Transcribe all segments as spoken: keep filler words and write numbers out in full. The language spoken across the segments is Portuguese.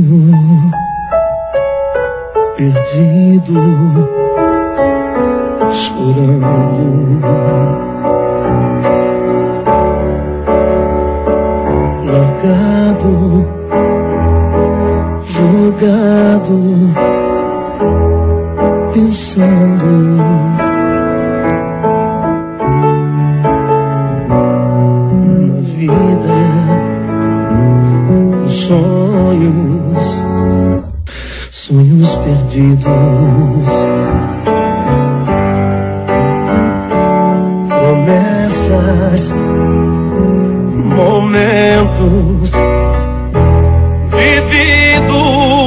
sonho perdido, chorando, largado, jogado, pensando na vida, nos sonhos, sonhos perdidos, promessas, momentos vividos.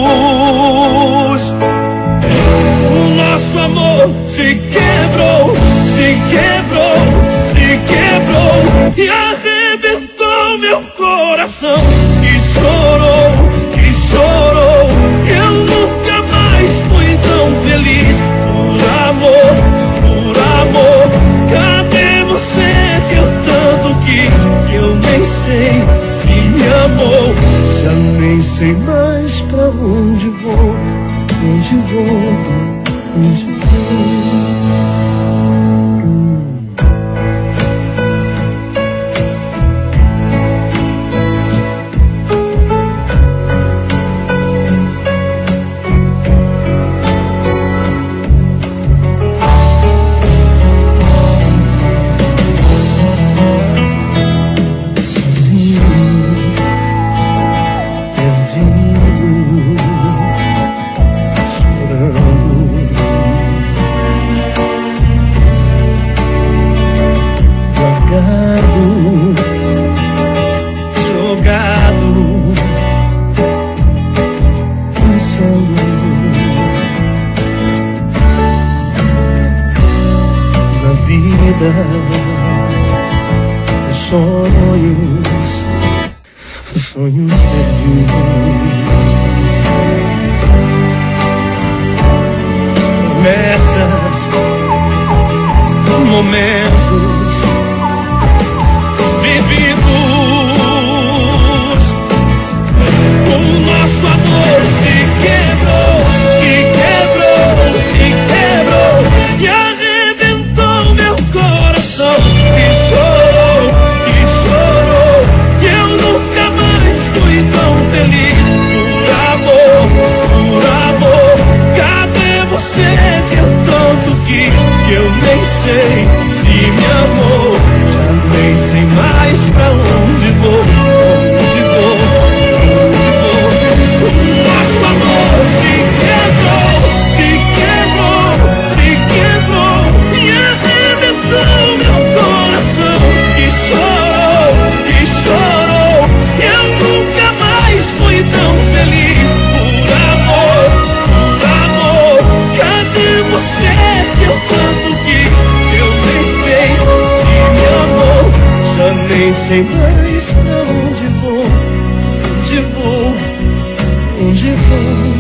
O nosso amor se quebrou, se quebrou, se quebrou e arrebentou meu coração. E chorou, e chorou. Eu nunca mais fui tão feliz. Por amor, por amor, cadê você que eu tanto quis? Que eu nem sei se me amou. Já nem sei mais pra onde vou, onde vou, onde vou. Os sonhos, os sonhos perdidos, promessas, momentos vividos. O nosso amor se quebrou, se quebrou, se quebrou e arrebentou meu coração. E chorou, e chorou, e eu nunca mais fui tão feliz. Por amor, por amor, cadê você que eu tanto quis? Que eu nem sei se me amou. Já nem sei mais pra onde vou, onde vou, onde vou. O nosso amor se quebrou, se quebrou, se quebrou e arrebentou meu coração. E chorou, e chorou, eu nunca mais fui tão feliz. Por amor, por amor, cadê você que eu tanto quis? Eu nem sei se me amou. Já nem sei mais pra onde vou, onde vou, onde vou.